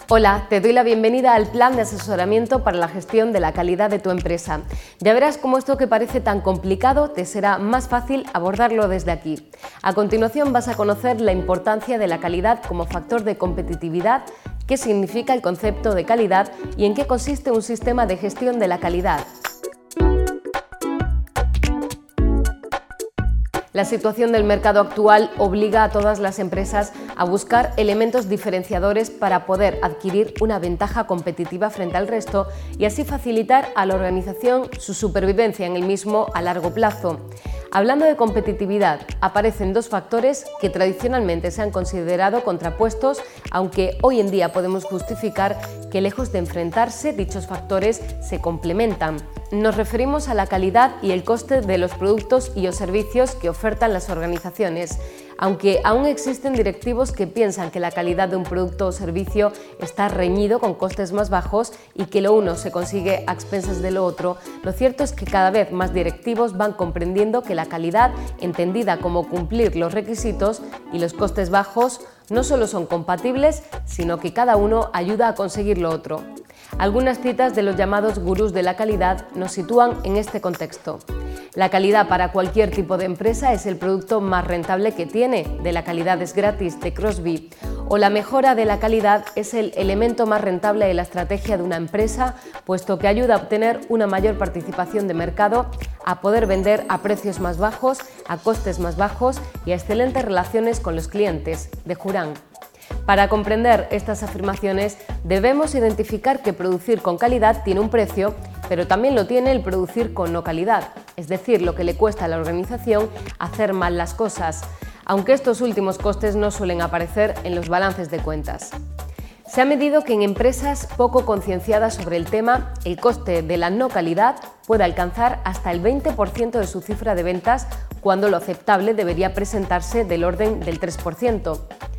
Hola, te doy la bienvenida al plan de asesoramiento para la gestión de la calidad de tu empresa. Ya verás cómo esto que parece tan complicado te será más fácil abordarlo desde aquí. A continuación vas a conocer la importancia de la calidad como factor de competitividad, qué significa el concepto de calidad y en qué consiste un sistema de gestión de la calidad. La situación del mercado actual obliga a todas las empresas a buscar elementos diferenciadores para poder adquirir una ventaja competitiva frente al resto y así facilitar a la organización su supervivencia en el mismo a largo plazo. Hablando de competitividad, aparecen dos factores que tradicionalmente se han considerado contrapuestos, aunque hoy en día podemos justificar que lejos de enfrentarse, dichos factores se complementan. Nos referimos a la calidad y el coste de los productos y o servicios que ofertan las organizaciones. Aunque aún existen directivos que piensan que la calidad de un producto o servicio está reñido con costes más bajos y que lo uno se consigue a expensas de lo otro, lo cierto es que cada vez más directivos van comprendiendo que la calidad, entendida como cumplir los requisitos y los costes bajos, no solo son compatibles, sino que cada uno ayuda a conseguir lo otro. Algunas citas de los llamados gurús de la calidad nos sitúan en este contexto. La calidad para cualquier tipo de empresa es el producto más rentable que tiene, de la calidad es gratis, de Crosby. O la mejora de la calidad es el elemento más rentable de la estrategia de una empresa, puesto que ayuda a obtener una mayor participación de mercado, a poder vender a precios más bajos, a costes más bajos y a excelentes relaciones con los clientes, de Juran. Para comprender estas afirmaciones debemos identificar que producir con calidad tiene un precio, pero también lo tiene el producir con no calidad, es decir, lo que le cuesta a la organización hacer mal las cosas, aunque estos últimos costes no suelen aparecer en los balances de cuentas. Se ha medido que en empresas poco concienciadas sobre el tema, el coste de la no calidad puede alcanzar hasta el 20% de su cifra de ventas, cuando lo aceptable debería presentarse del orden del 3%.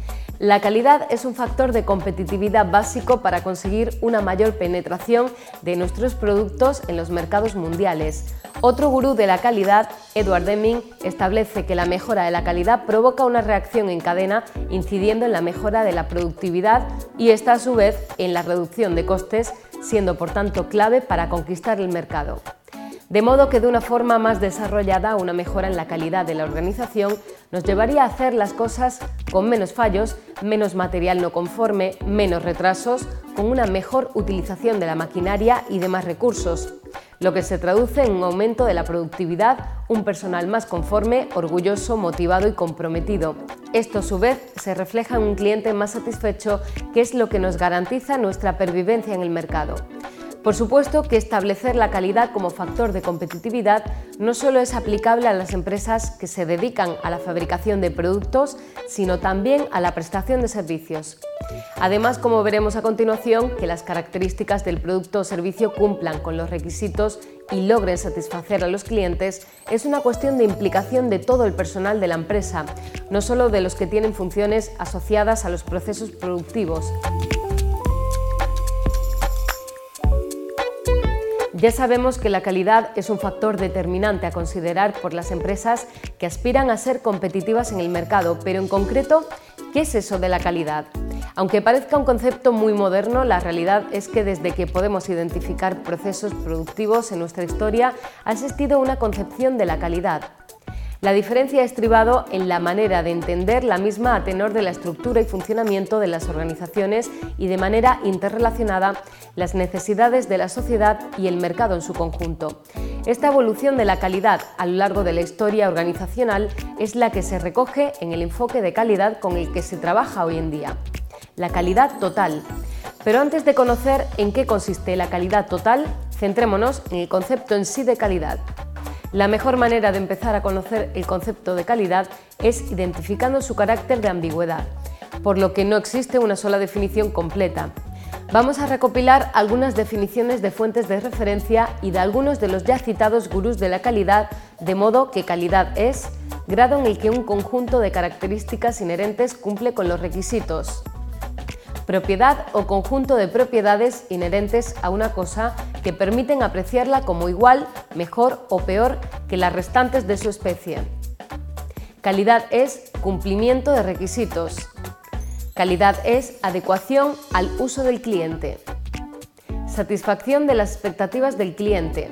La calidad es un factor de competitividad básico para conseguir una mayor penetración de nuestros productos en los mercados mundiales. Otro gurú de la calidad, Edward Deming, establece que la mejora de la calidad provoca una reacción en cadena, incidiendo en la mejora de la productividad y esta a su vez en la reducción de costes, siendo por tanto clave para conquistar el mercado. De modo que de una forma más desarrollada, una mejora en la calidad de la organización nos llevaría a hacer las cosas con menos fallos, menos material no conforme, menos retrasos, con una mejor utilización de la maquinaria y demás recursos, lo que se traduce en un aumento de la productividad, un personal más conforme, orgulloso, motivado y comprometido. Esto a su vez se refleja en un cliente más satisfecho, que es lo que nos garantiza nuestra pervivencia en el mercado. Por supuesto que establecer la calidad como factor de competitividad no solo es aplicable a las empresas que se dedican a la fabricación de productos, sino también a la prestación de servicios. Además, como veremos a continuación, que las características del producto o servicio cumplan con los requisitos y logren satisfacer a los clientes es una cuestión de implicación de todo el personal de la empresa, no solo de los que tienen funciones asociadas a los procesos productivos. Ya sabemos que la calidad es un factor determinante a considerar por las empresas que aspiran a ser competitivas en el mercado, pero en concreto, ¿qué es eso de la calidad? Aunque parezca un concepto muy moderno, la realidad es que desde que podemos identificar procesos productivos en nuestra historia ha existido una concepción de la calidad. La diferencia ha estribado en la manera de entender la misma a tenor de la estructura y funcionamiento de las organizaciones y de manera interrelacionada las necesidades de la sociedad y el mercado en su conjunto. Esta evolución de la calidad a lo largo de la historia organizacional es la que se recoge en el enfoque de calidad con el que se trabaja hoy en día. La calidad total. Pero antes de conocer en qué consiste la calidad total, centrémonos en el concepto en sí de calidad. La mejor manera de empezar a conocer el concepto de calidad es identificando su carácter de ambigüedad, por lo que no existe una sola definición completa. Vamos a recopilar algunas definiciones de fuentes de referencia y de algunos de los ya citados gurús de la calidad, de modo que calidad es grado en el que un conjunto de características inherentes cumple con los requisitos. Propiedad o conjunto de propiedades inherentes a una cosa que permiten apreciarla como igual, mejor o peor que las restantes de su especie. Calidad es cumplimiento de requisitos. Calidad es adecuación al uso del cliente. Satisfacción de las expectativas del cliente.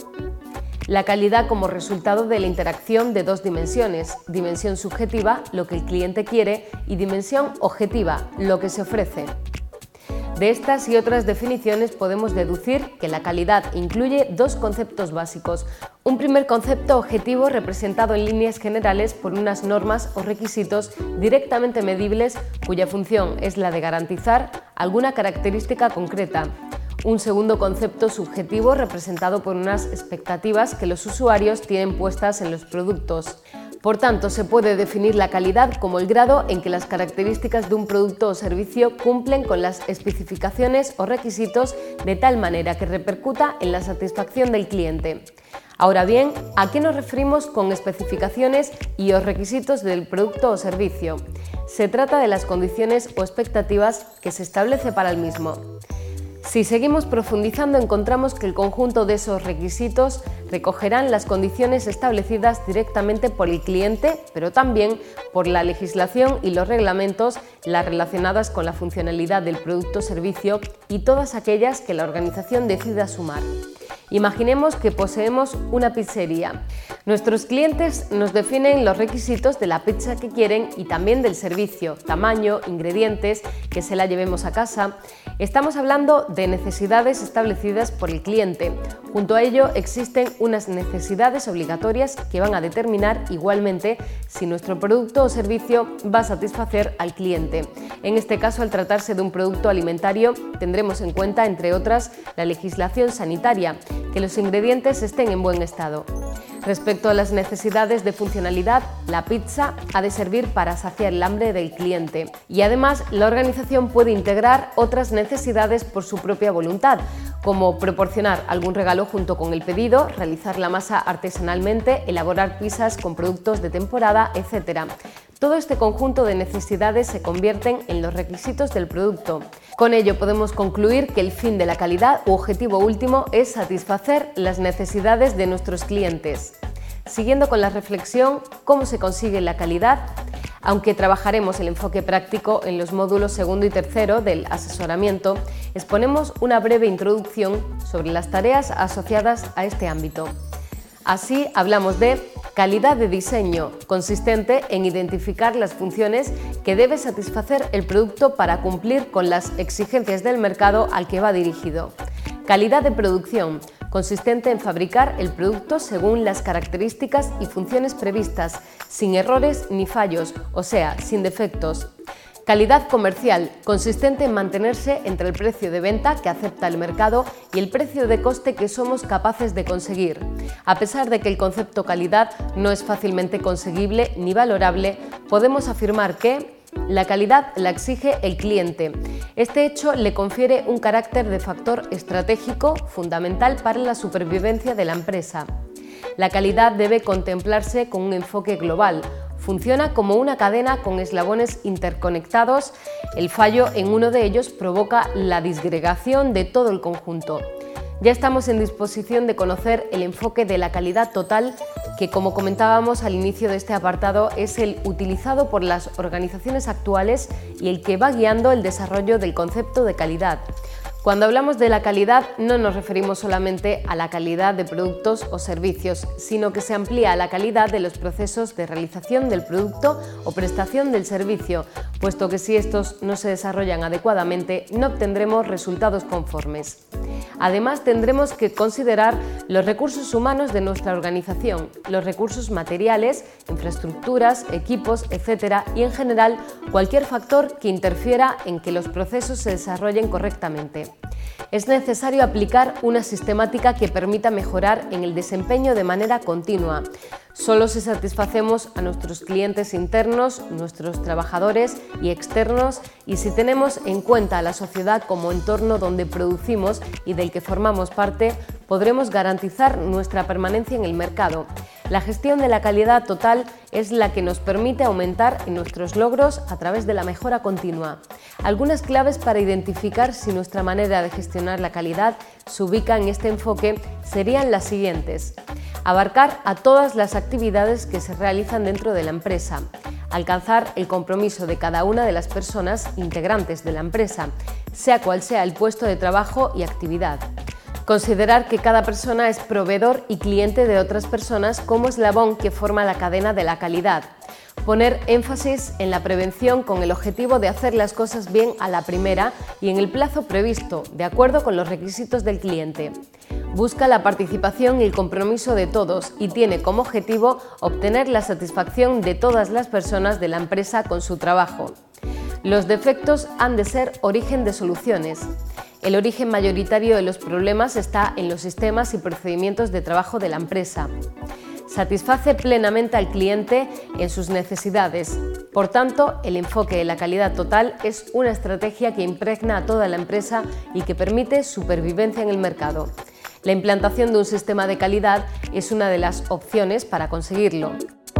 La calidad como resultado de la interacción de dos dimensiones, dimensión subjetiva, lo que el cliente quiere, y dimensión objetiva, lo que se ofrece. De estas y otras definiciones podemos deducir que la calidad incluye dos conceptos básicos. Un primer concepto objetivo representado en líneas generales por unas normas o requisitos directamente medibles cuya función es la de garantizar alguna característica concreta. Un segundo concepto subjetivo representado por unas expectativas que los usuarios tienen puestas en los productos. Por tanto, se puede definir la calidad como el grado en que las características de un producto o servicio cumplen con las especificaciones o requisitos de tal manera que repercuta en la satisfacción del cliente. Ahora bien, ¿a qué nos referimos con especificaciones y los requisitos del producto o servicio? Se trata de las condiciones o expectativas que se establece para el mismo. Si seguimos profundizando, encontramos que el conjunto de esos requisitos recogerán las condiciones establecidas directamente por el cliente, pero también por la legislación y los reglamentos, las relacionadas con la funcionalidad del producto o servicio y todas aquellas que la organización decida sumar. Imaginemos que poseemos una pizzería. Nuestros clientes nos definen los requisitos de la pizza que quieren y también del servicio, tamaño, ingredientes, que se la llevemos a casa. Estamos hablando de necesidades establecidas por el cliente. Junto a ello existen unas necesidades obligatorias que van a determinar igualmente si nuestro producto o servicio va a satisfacer al cliente. En este caso, al tratarse de un producto alimentario, tendremos en cuenta, entre otras, la legislación sanitaria, que los ingredientes estén en buen estado. Respecto a las necesidades de funcionalidad, la pizza ha de servir para saciar el hambre del cliente y además la organización puede integrar otras necesidades por su propia voluntad, como proporcionar algún regalo junto con el pedido, realizar la masa artesanalmente, elaborar pizzas con productos de temporada, etc. Todo este conjunto de necesidades se convierten en los requisitos del producto. Con ello podemos concluir que el fin de la calidad u objetivo último es satisfacer las necesidades de nuestros clientes. Siguiendo con la reflexión, ¿cómo se consigue la calidad? Aunque trabajaremos el enfoque práctico en los módulos segundo y tercero del asesoramiento, exponemos una breve introducción sobre las tareas asociadas a este ámbito. Así hablamos de calidad de diseño, consistente en identificar las funciones que debe satisfacer el producto para cumplir con las exigencias del mercado al que va dirigido. Calidad de producción, consistente en fabricar el producto según las características y funciones previstas, sin errores ni fallos, o sea, sin defectos. Calidad comercial, consistente en mantenerse entre el precio de venta que acepta el mercado y el precio de coste que somos capaces de conseguir. A pesar de que el concepto calidad no es fácilmente conseguible ni valorable, podemos afirmar que la calidad la exige el cliente. Este hecho le confiere un carácter de factor estratégico fundamental para la supervivencia de la empresa. La calidad debe contemplarse con un enfoque global. Funciona como una cadena con eslabones interconectados. El fallo en uno de ellos provoca la disgregación de todo el conjunto. Ya estamos en disposición de conocer el enfoque de la calidad total, que, como comentábamos al inicio de este apartado, es el utilizado por las organizaciones actuales y el que va guiando el desarrollo del concepto de calidad. Cuando hablamos de la calidad no nos referimos solamente a la calidad de productos o servicios, sino que se amplía a la calidad de los procesos de realización del producto o prestación del servicio, puesto que si estos no se desarrollan adecuadamente no obtendremos resultados conformes. Además, tendremos que considerar los recursos humanos de nuestra organización, los recursos materiales, infraestructuras, equipos, etc. y en general cualquier factor que interfiera en que los procesos se desarrollen correctamente. Es necesario aplicar una sistemática que permita mejorar en el desempeño de manera continua. Solo si satisfacemos a nuestros clientes internos, nuestros trabajadores y externos, y si tenemos en cuenta a la sociedad como entorno donde producimos y del que formamos parte, podremos garantizar nuestra permanencia en el mercado. La gestión de la calidad total es la que nos permite aumentar en nuestros logros a través de la mejora continua. Algunas claves para identificar si nuestra manera de gestionar la calidad se ubica en este enfoque serían las siguientes: abarcar a todas las actividades que se realizan dentro de la empresa, alcanzar el compromiso de cada una de las personas integrantes de la empresa, sea cual sea el puesto de trabajo y actividad. Considerar que cada persona es proveedor y cliente de otras personas como eslabón que forma la cadena de la calidad. Poner énfasis en la prevención con el objetivo de hacer las cosas bien a la primera y en el plazo previsto, de acuerdo con los requisitos del cliente. Busca la participación y el compromiso de todos y tiene como objetivo obtener la satisfacción de todas las personas de la empresa con su trabajo. Los defectos han de ser origen de soluciones. El origen mayoritario de los problemas está en los sistemas y procedimientos de trabajo de la empresa. Satisface plenamente al cliente en sus necesidades. Por tanto, el enfoque de la calidad total es una estrategia que impregna a toda la empresa y que permite supervivencia en el mercado. La implantación de un sistema de calidad es una de las opciones para conseguirlo.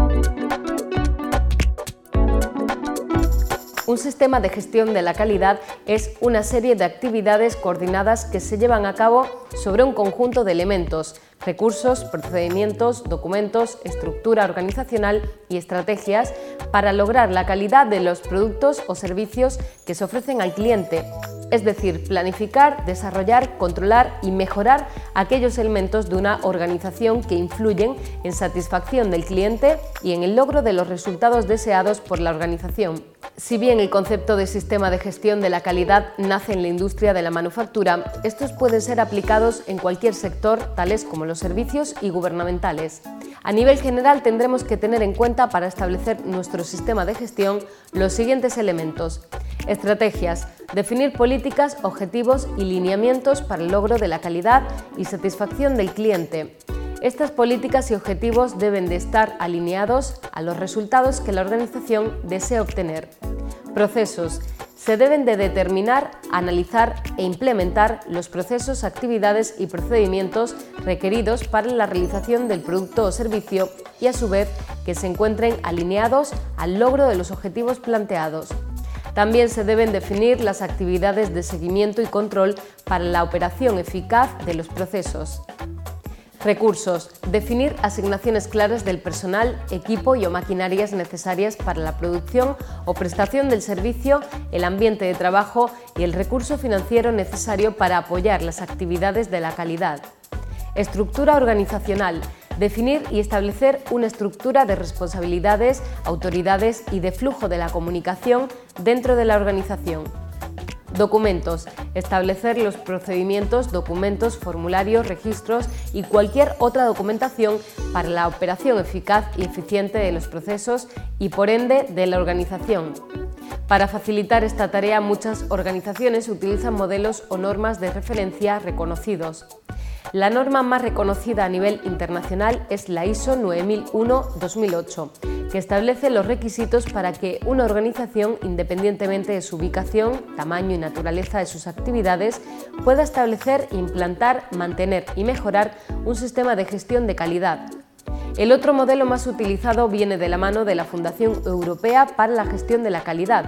Un sistema de gestión de la calidad es una serie de actividades coordinadas que se llevan a cabo sobre un conjunto de elementos, recursos, procedimientos, documentos, estructura organizacional y estrategias para lograr la calidad de los productos o servicios que se ofrecen al cliente, es decir, planificar, desarrollar, controlar y mejorar aquellos elementos de una organización que influyen en satisfacción del cliente y en el logro de los resultados deseados por la organización. Si bien el concepto de sistema de gestión de la calidad nace en la industria de la manufactura, estos pueden ser aplicados en cualquier sector, tales como los servicios y gubernamentales. A nivel general tendremos que tener en cuenta para establecer nuestro sistema de gestión los siguientes elementos. Estrategias. Definir políticas, objetivos y lineamientos para el logro de la calidad y satisfacción del cliente. Estas políticas y objetivos deben de estar alineados a los resultados que la organización desea obtener. Procesos. Se deben de determinar, analizar e implementar los procesos, actividades y procedimientos requeridos para la realización del producto o servicio y, a su vez, que se encuentren alineados al logro de los objetivos planteados. También se deben definir las actividades de seguimiento y control para la operación eficaz de los procesos. Recursos. Definir asignaciones claras del personal, equipo y o maquinarias necesarias para la producción o prestación del servicio, el ambiente de trabajo y el recurso financiero necesario para apoyar las actividades de la calidad. Estructura organizacional. Definir y establecer una estructura de responsabilidades, autoridades y de flujo de la comunicación dentro de la organización. Documentos. Establecer los procedimientos, documentos, formularios, registros y cualquier otra documentación para la operación eficaz y eficiente de los procesos y, por ende, de la organización. Para facilitar esta tarea, muchas organizaciones utilizan modelos o normas de referencia reconocidos. La norma más reconocida a nivel internacional es la ISO 9001-2008, que establece los requisitos para que una organización, independientemente de su ubicación, tamaño y naturaleza de sus actividades, pueda establecer, implantar, mantener y mejorar un sistema de gestión de calidad. El otro modelo más utilizado viene de la mano de la Fundación Europea para la Gestión de la Calidad,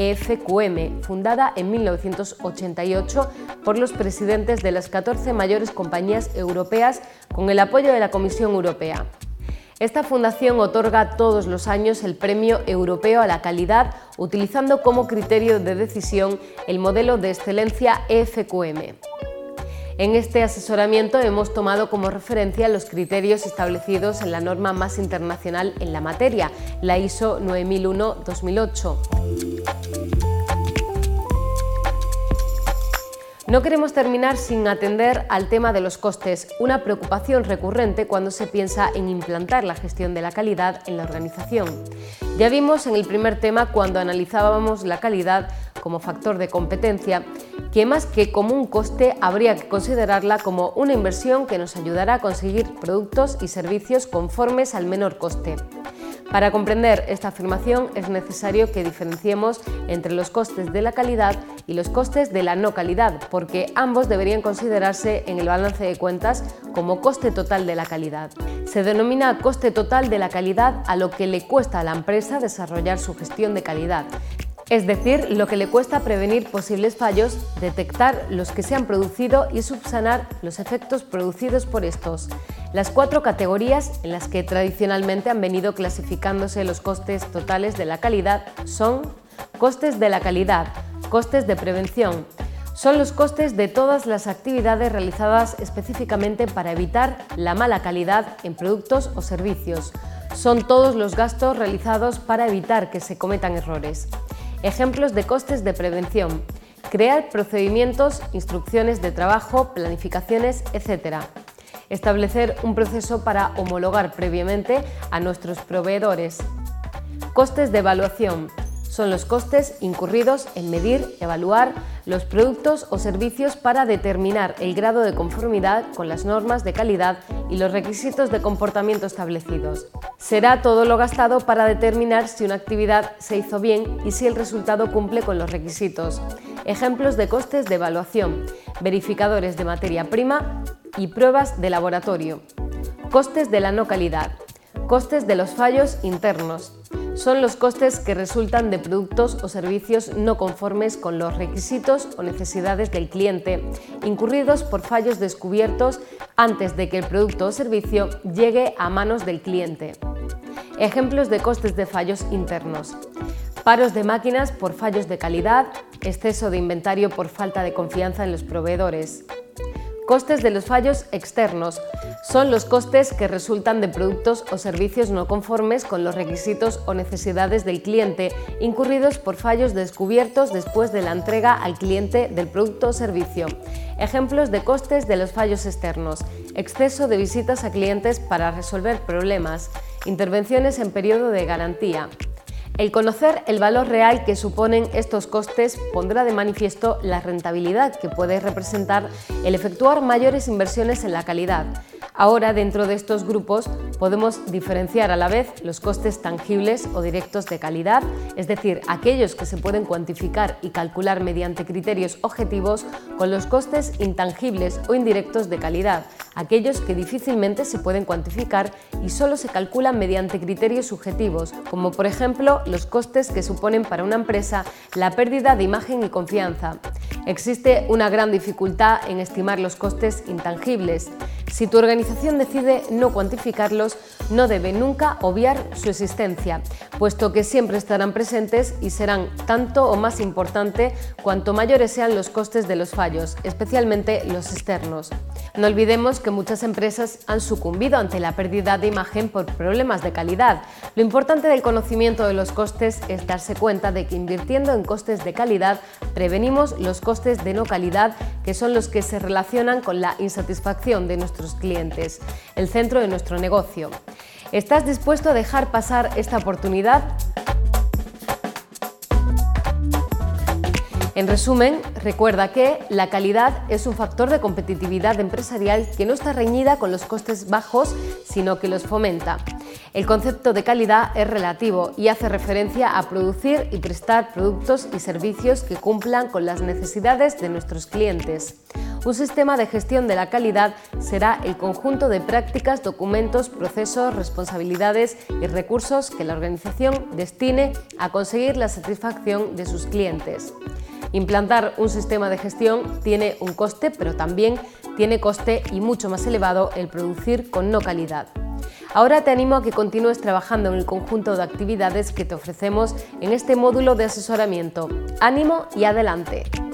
EFQM, fundada en 1988 por los presidentes de las 14 mayores compañías europeas con el apoyo de la Comisión Europea. Esta fundación otorga todos los años el Premio Europeo a la Calidad, utilizando como criterio de decisión el modelo de excelencia EFQM. En este asesoramiento hemos tomado como referencia los criterios establecidos en la norma más internacional en la materia, la ISO 9001-2008. No queremos terminar sin atender al tema de los costes, una preocupación recurrente cuando se piensa en implantar la gestión de la calidad en la organización. Ya vimos en el primer tema, cuando analizábamos la calidad como factor de competencia, que más que como un coste habría que considerarla como una inversión que nos ayudará a conseguir productos y servicios conformes al menor coste. Para comprender esta afirmación es necesario que diferenciemos entre los costes de la calidad y los costes de la no calidad, porque ambos deberían considerarse en el balance de cuentas como coste total de la calidad. Se denomina coste total de la calidad a lo que le cuesta a la empresa desarrollar su gestión de calidad, es decir, lo que le cuesta prevenir posibles fallos, detectar los que se han producido y subsanar los efectos producidos por estos. Las 4 categorías en las que tradicionalmente han venido clasificándose los costes totales de la calidad son: costes de la calidad, costes de prevención. Son los costes de todas las actividades realizadas específicamente para evitar la mala calidad en productos o servicios. Son todos los gastos realizados para evitar que se cometan errores. Ejemplos de costes de prevención: crear procedimientos, instrucciones de trabajo, planificaciones, etc. Establecer un proceso para homologar previamente a nuestros proveedores. Costes de evaluación: son los costes incurridos en medir, evaluar los productos o servicios para determinar el grado de conformidad con las normas de calidad y los requisitos de comportamiento establecidos. Será todo lo gastado para determinar si una actividad se hizo bien y si el resultado cumple con los requisitos. Ejemplos de costes de evaluación: verificadores de materia prima y pruebas de laboratorio. Costes de la no calidad: costes de los fallos internos. Son los costes que resultan de productos o servicios no conformes con los requisitos o necesidades del cliente, incurridos por fallos descubiertos antes de que el producto o servicio llegue a manos del cliente. Ejemplos de costes de fallos internos: paros de máquinas por fallos de calidad, exceso de inventario por falta de confianza en los proveedores. Costes de los fallos externos: son los costes que resultan de productos o servicios no conformes con los requisitos o necesidades del cliente, incurridos por fallos descubiertos después de la entrega al cliente del producto o servicio. Ejemplos de costes de los fallos externos: exceso de visitas a clientes para resolver problemas, intervenciones en periodo de garantía. El conocer el valor real que suponen estos costes pondrá de manifiesto la rentabilidad que puede representar el efectuar mayores inversiones en la calidad. Ahora, dentro de estos grupos, podemos diferenciar a la vez los costes tangibles o directos de calidad, es decir, aquellos que se pueden cuantificar y calcular mediante criterios objetivos, con los costes intangibles o indirectos de calidad, aquellos que difícilmente se pueden cuantificar y solo se calculan mediante criterios subjetivos, como por ejemplo los costes que suponen para una empresa la pérdida de imagen y confianza. Existe una gran dificultad en estimar los costes intangibles. Si tu organización decide no cuantificarlos, no debe nunca obviar su existencia, puesto que siempre estarán presentes y serán tanto o más importantes cuanto mayores sean los costes de los fallos, especialmente los externos. No olvidemos que muchas empresas han sucumbido ante la pérdida de imagen por problemas de calidad. Lo importante del conocimiento de los costes es darse cuenta de que invirtiendo en costes de calidad prevenimos los costes de no calidad, que son los que se relacionan con la insatisfacción de nuestros clientes, el centro de nuestro negocio. ¿Estás dispuesto a dejar pasar esta oportunidad? En resumen, recuerda que la calidad es un factor de competitividad empresarial que no está reñida con los costes bajos, sino que los fomenta. El concepto de calidad es relativo y hace referencia a producir y prestar productos y servicios que cumplan con las necesidades de nuestros clientes. Un sistema de gestión de la calidad será el conjunto de prácticas, documentos, procesos, responsabilidades y recursos que la organización destine a conseguir la satisfacción de sus clientes. Implantar un sistema de gestión tiene un coste, pero también tiene coste y mucho más elevado el producir con no calidad. Ahora te animo a que continúes trabajando en el conjunto de actividades que te ofrecemos en este módulo de asesoramiento. ¡Ánimo y adelante!